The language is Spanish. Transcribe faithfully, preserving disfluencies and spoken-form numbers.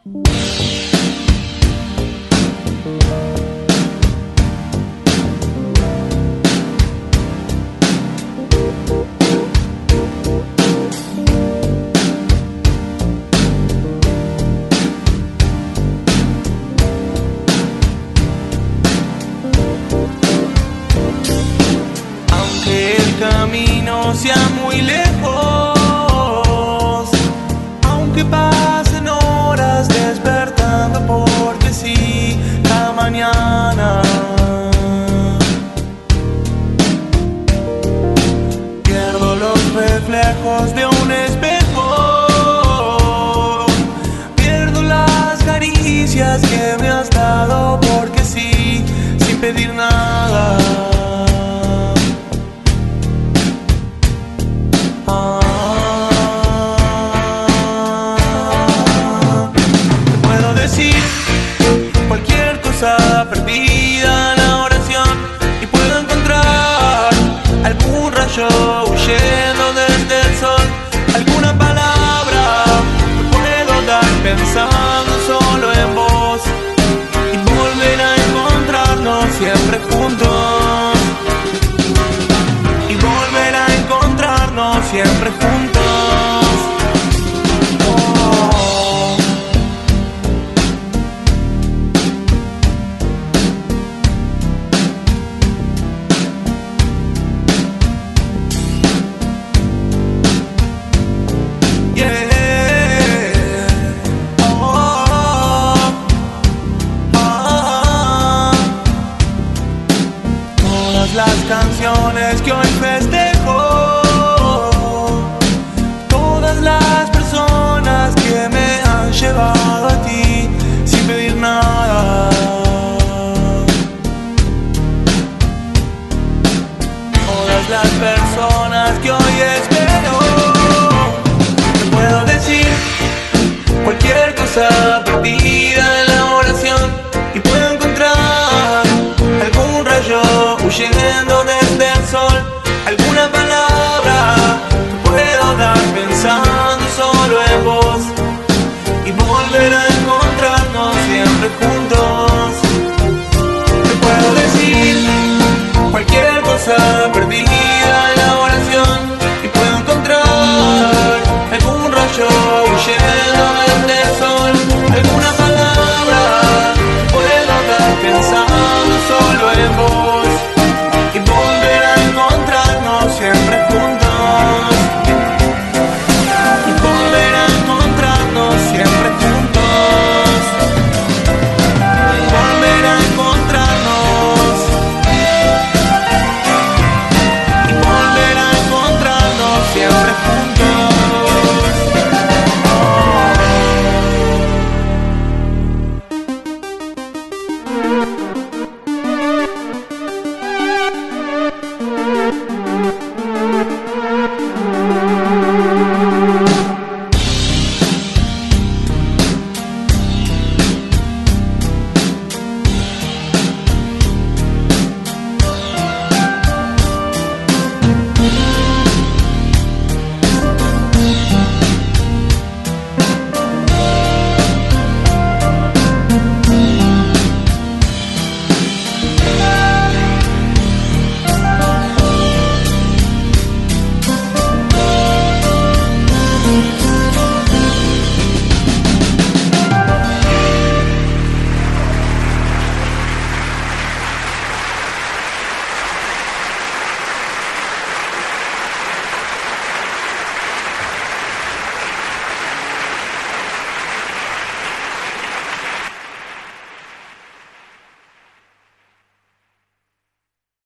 Aunque el camino sea muy lejos, aunque pasen horas despertando porque sí, cada mañana pierdo los reflejos de un espejo, pierdo las caricias que me has dado porque sí, sin pedir nada. Cualquier cosa perdida en la oración y puedo encontrar algún rayo huyendo desde el sol, alguna palabra que puedo dar pensando solo en vos y volver a encontrarnos siempre juntos y volver a encontrarnos siempre juntos. Las canciones que hoy festejo, todas las personas que me han llevado a ti sin pedir nada, todas las personas que hoy espero, te puedo decir cualquier cosa perdida en la oración y puedo encontrar algún rayo huyendo desde el sol, alguna palabra que puedo dar pensando solo en vos y volver a encontrarnos siempre juntos. Te puedo decir cualquier cosa